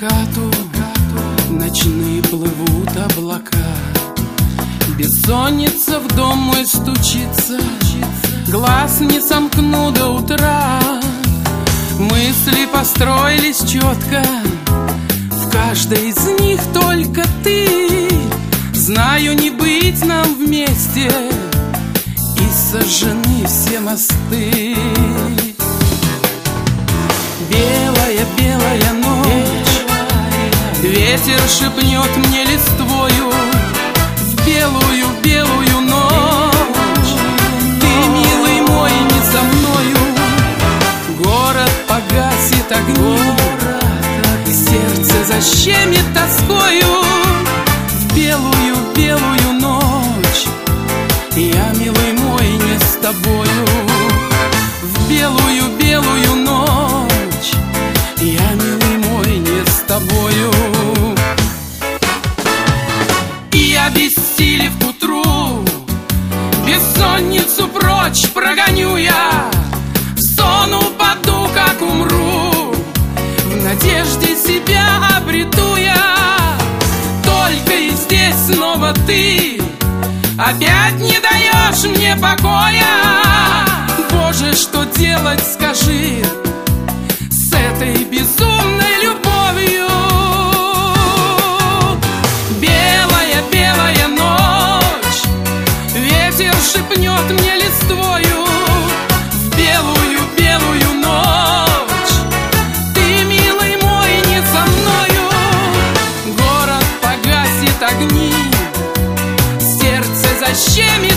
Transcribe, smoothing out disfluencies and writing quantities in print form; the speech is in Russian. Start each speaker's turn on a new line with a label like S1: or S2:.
S1: закату ночные плывут облака. Бессонница в дом мой стучится, глаз не сомкну до утра. Мысли построились четко, в каждой из них только ты. Знаю, не быть нам вместе, и сожжены все мосты. Белая, белая ночь, ветер шепнет мне листвою. В белую, белую ночь ты, милый мой, не со мною. Город погасит огни, сердце защемит тоскою. В белую, белую ночь я, милый мой, не с тобою. В белую, белую ночь я, милый мой, не с тобою. И обессилев к утру, бессонницу прочь прогоню я. В сон упаду, как умру, в надежде себя обрету я. Только и здесь снова ты опять не даешь мне покоя. Боже, что делать, скажи, с этой безумной любовью? Белая, белая ночь, ветер шепнет мне листвою. В белую, белую ночь ты, милый мой, не со мною. Город погасит огни, сердце защемит